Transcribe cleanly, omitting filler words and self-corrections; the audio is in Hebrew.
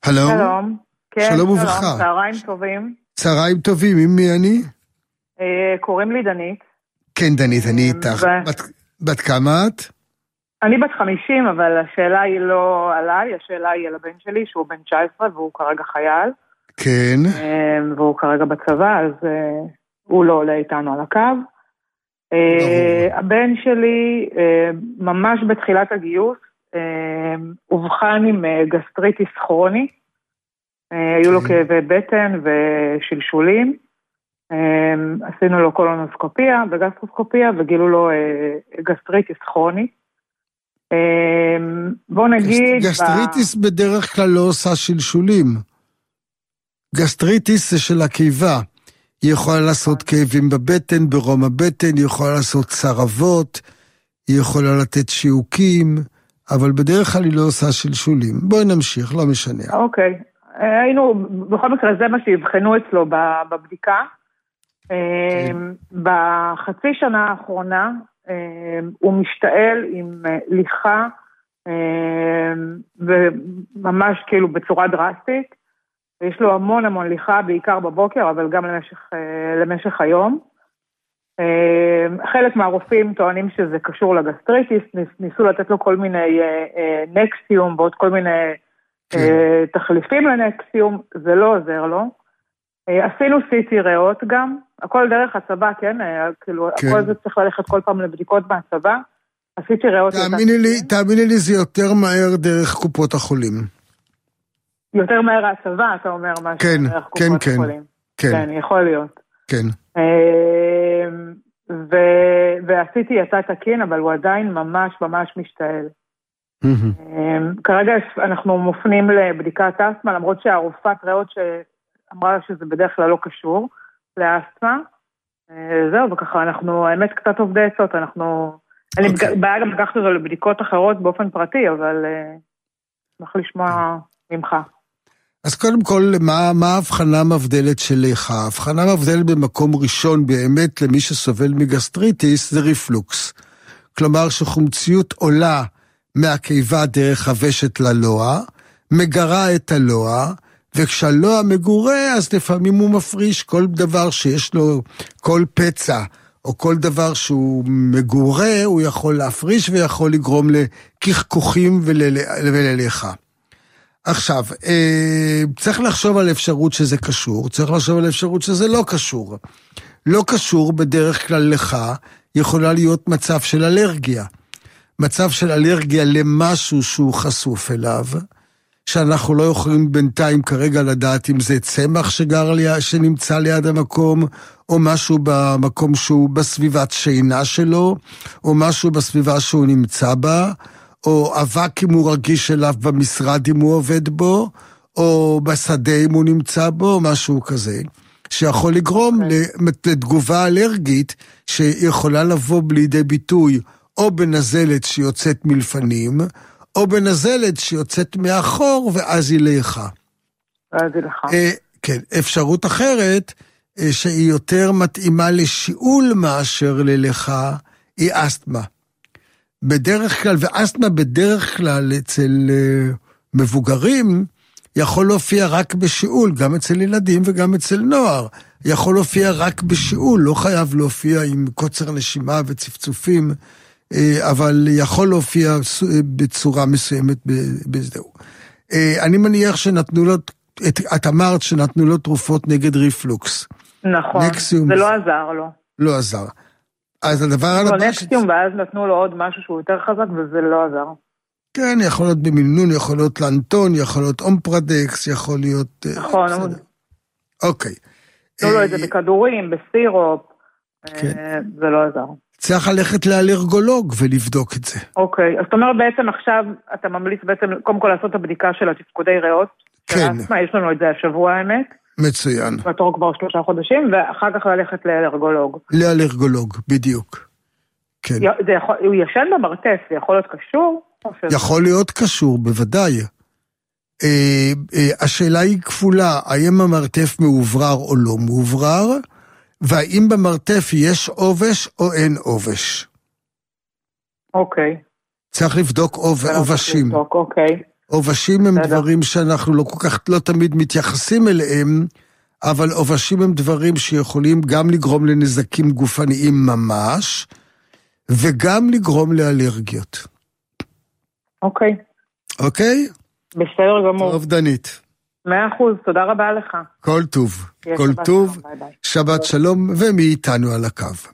הלו? שלום. כן, שלום וברכה. צהריים טובים. צהריים טובים, עם מי אני? קוראים לי דנית. כן, דנית, אני איתך. בת כמה את? אני בת 50, אבל השאלה היא לא עליי, השאלה היא על הבן שלי, שהוא בן 19 והוא כרגע חייל. כן. והוא כרגע בצבא, אז הוא לא עולה איתנו על הקו. הבן שלי, ממש בתחילת הגיוס, הובחן עם גסטריטיס כרוני. היו לו כאבי בטן ושלשולים. עשינו לו קולונוסקופיה וגסטרוסקופיה וגילו לו גסטריטיס כרוני. בוא נגיד... גסטריטיס בדרך כלל לא עושה שלשולים. גסטריטיס זה של הקיבה. היא יכולה לעשות כאבים בבטן, ברום הבטן, היא יכולה לעשות צרבות, היא יכולה לתת שיעוקים, אבל בדרך כלל היא לא עושה שלשולים. בואי נמשיך, לא משנה. אוקיי. בכל מקרה זה מה שהבחנו אצלו בבדיקה. בחצי שנה האחרונה הוא משתעל עם ליחה וממש כאילו בצורה דרסטית. יש לו המון ליחה בעיקר בבוקר אבל גם למשך היום. חלק מהרופאים טוענים שזה קשור לגסטריטיס, ניסו לתת לו כל מיני נקסיום ועוד כל מיני תחליפים לנקסיום, זה לא עוזר לו. עשינו סיטי ריאות גם, הכל דרך הצבא, כן? כאילו, הכל זה צריך ללכת כל פעם לבדיקות מהצבא. הסיטי ריאות... תאמיני לי, זה יותר מהר דרך קופות החולים. יותר מהר הצבא, אתה אומר משהו, דרך קופות החולים. כן, יכול להיות. כן. והסיטי יצא תקין, אבל הוא עדיין ממש משתעל. כרגע אנחנו מופנים לבדיקת אסתמה, למרות שהרופאת ריאות שאמרה שזה בדרך כלל לא קשור לאסתמה. זהו, וככה אנחנו, האמת קצת עובדי עצות, אני בעיה גם לקחת אותו לבדיקות אחרות באופן פרטי, אבל נוכל לשמוע ממך. אז קודם כל, מה ההבחנה מבדלת שלך? ההבחנה מבדלת במקום ראשון באמת למי שסובל מגסטריטיס, זה ריפלוקס. כלומר שחומציות עולה מהקיבה דרך הוושת ללוע, מגרה את הלוע, וכשהלוע מגורה, אז לפעמים הוא מפריש כל דבר שיש לו, כל פצע, או כל דבר שהוא מגורה, הוא יכול להפריש ויכול לגרום לכחכוכים ולליכה. עכשיו, צריך לחשוב על אפשרות שזה קשור, צריך לחשוב על אפשרות שזה לא קשור. לא קשור בדרך כלל לך, יכולה להיות מצב של אלרגיה. מצב של אלרגיה למשהו שהוא חשוף אליו, שאנחנו לא יכולים בינתיים כרגע לדעת אם זה צמח שנמצא ליד המקום, או משהו במקום שהוא בסביבת שינה שלו, או משהו בסביבה שהוא נמצא בה, או אבק אם הוא רגיש אליו במשרד אם הוא עובד בו, או בשדה אם הוא נמצא בו, משהו כזה, שיכול לגרום לתגובה אלרגית, שיכולה לבוא לידי ביטוי, או בנזלת שיוצאת מלפנים, או בנזלת שיוצאת מאחור, ואז היא ליכה. כן, אפשרות אחרת, שהיא יותר מתאימה לשיעול מאשר לליכה, היא אסתמה. בדרך כלל, ואסתמה בדרך כלל אצל מבוגרים, יכול להופיע רק בשיעול, גם אצל ילדים וגם אצל נוער. יכול להופיע רק בשיעול, לא חייב להופיע עם קוצר נשימה וצפצופים, אבל יכול להופיע בצורה מסוימת בזהו. אני מניח שנתנו לו, את אמרת שנתנו לו תרופות נגד ריפלוקס. נכון, זה לא עזר לו. לא עזר. אז הדבר על הבא... נקסיום, ואז נתנו לו עוד משהו שהוא יותר חזק, וזה לא עזר. כן, יכול להיות במינון, יכול להיות לנטון, יכול להיות אומפרדקס, יכול להיות... נכון. אוקיי. תנו לו את זה בכדורים, בסירופ, זה לא עזר. צריך ללכת לאלרגולוג ולבדוק את זה. אוקיי, אז זאת אומרת בעצם עכשיו, אתה ממליץ בעצם קודם כל לעשות את הבדיקה של התפקודי ריאות. כן. יש לנו את זה השבוע האמת. מצוין. בתור כבר 3 חודשים, ואחר כך ללכת לאלרגולוג. לאלרגולוג, בדיוק. כן. הוא ישן במרתף, זה יכול להיות קשור? יכול להיות קשור, בוודאי. השאלה היא כפולה, האם המרתף מעוברר או לא מעוברר, והאם במרתף יש עובש או אין עובש. אוקיי. צריך לבדוק עובשים. אוקיי. עובשים הם דברים שאנחנו לא כל כך, לא תמיד מתייחסים אליהם, אבל עובשים הם דברים שיכולים גם לגרום לנזקים גופניים ממש, וגם לגרום לאלרגיות. אוקיי. אוקיי? בסדר גמור. טוב, דנית. 100%, תודה רבה לך. כל טוב. כל טוב. שבת שלום, ומי איתנו על הקו.